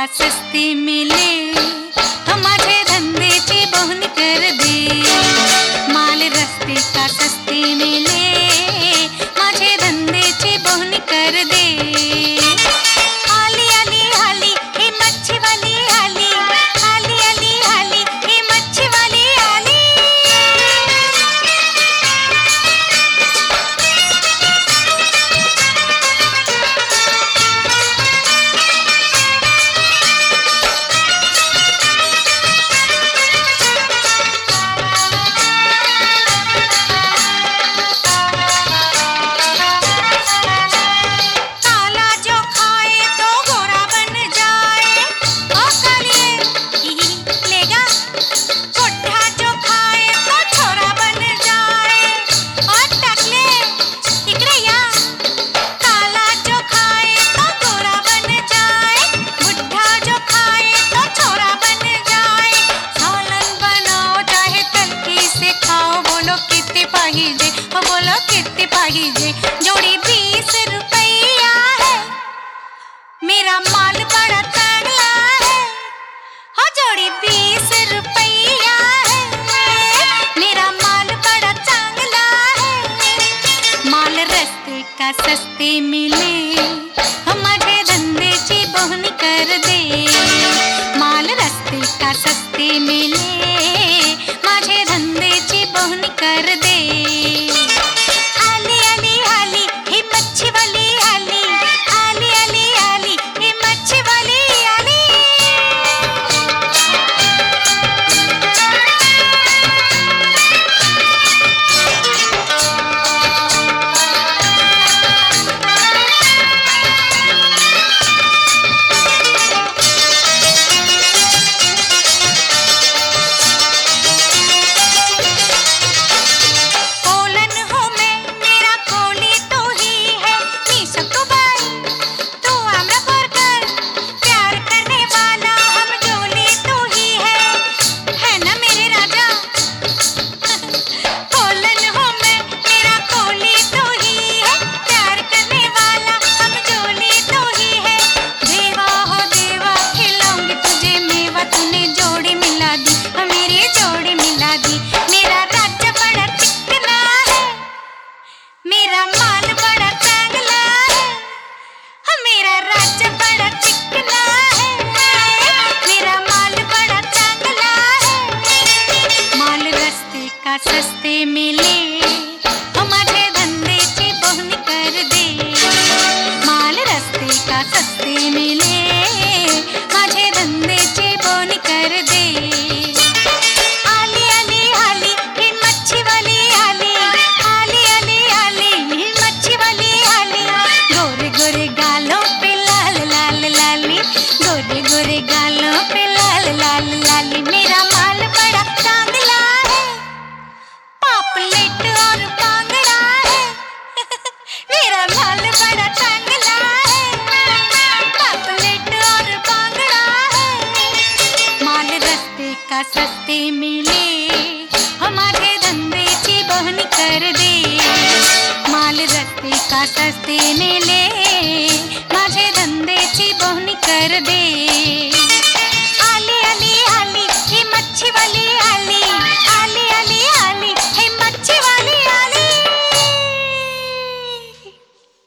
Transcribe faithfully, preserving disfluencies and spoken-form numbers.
का सस्ते मिले, हो माझे धंद्याची बोहणी कर दे। माल रस्ते का सस्ते मिले, माझे धंद्याची बोहणी कर दे। आली आली आली हे मच्छी वाली आली, आली आली आली हे मच्छी वाली आली। हो बोलो कितने पाहिजे? जोड़ी बीस रुपया है, मेरा माल बड़ा चांगला है। हो जोड़ी बीस रुपया है, मेरा माल बड़ा चांगला है। माल रस्ते का सस्ते मिले, हो माझे धंद्याची बोहणी कर दे। माल रस्ते का सस्ते मिले, माझे धंद्याची बोहणी कर दे। सस्ते मिले, हो माझे धंद्याची बोहणी कर दे। माल रस्ते का सस्ते मिले, माझे धंद्याची बोहणी कर दे। आली आली आली हे मच्छी वाली आली, आली आली आली हे मच्छी वाली आली। गोरे गोरे गालों पे लाल लाल लाली, गोरे गोरे गालों पे लाल लाल लाली। मेरा माल बड़ा चांगला है, पापलेट और बांगड़ा है। मेरा माल बड़ा चांगला है, पापलेट और बांगड़ा है। माल रस्ते का सस्ते मिले, हो माझे धंद्याची बोहणी कर दे। माल रस्ते का सस्ते मिले, माझे धंद्याची बोहणी कर दे।